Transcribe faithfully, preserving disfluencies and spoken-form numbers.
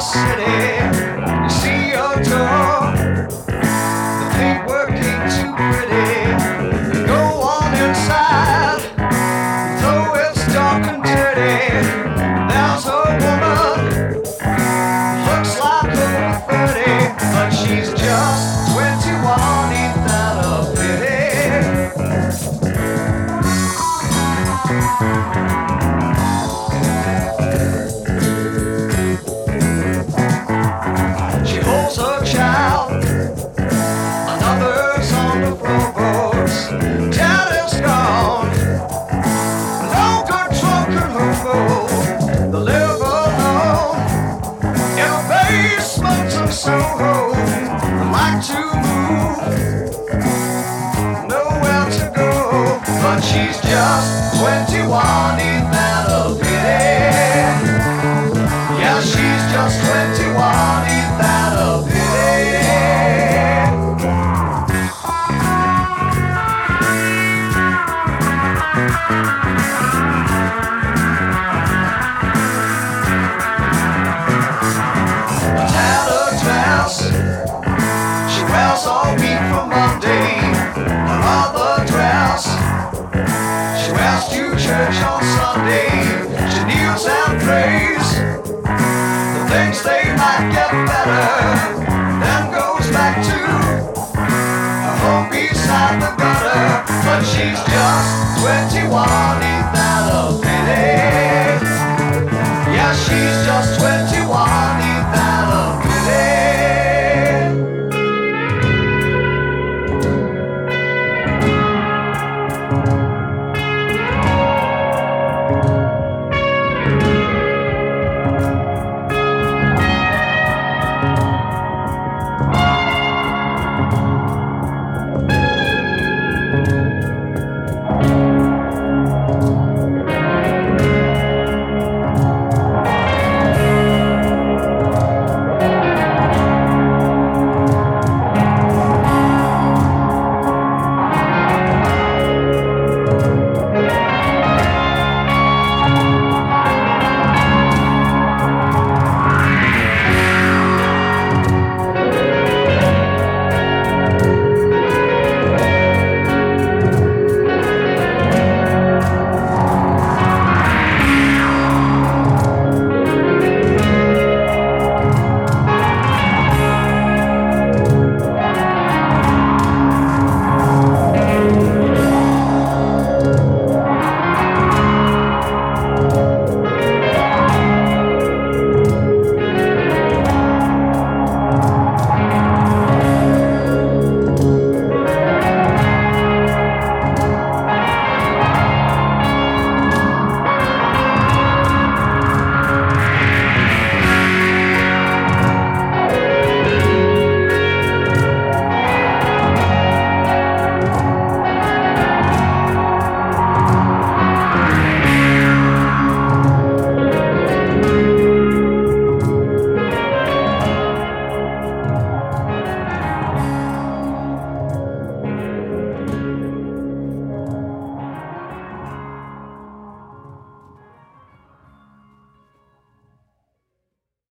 city. You see your door, the paint working too pretty. Go on inside, though it's dark and dirty. There's a woman, looks like over thirty, but she's just twenty-one. Ain't that a pity? She holds her child, another's on the floorboards. Daddy's gone, no good drunken hobo. They live alone in a basement in Soho. They like to move, nowhere to go, but she's just twenty-one. Ain't that a pity? Yeah, she's just twenty-one. Ain't that a pity? Tattered dress she wears all week from Monday. Her other dress she wears to church on Sunday. She kneels and prays, the things they might get better, then goes back to her home beside the gutter. But she's just twenty-one. Ain't that a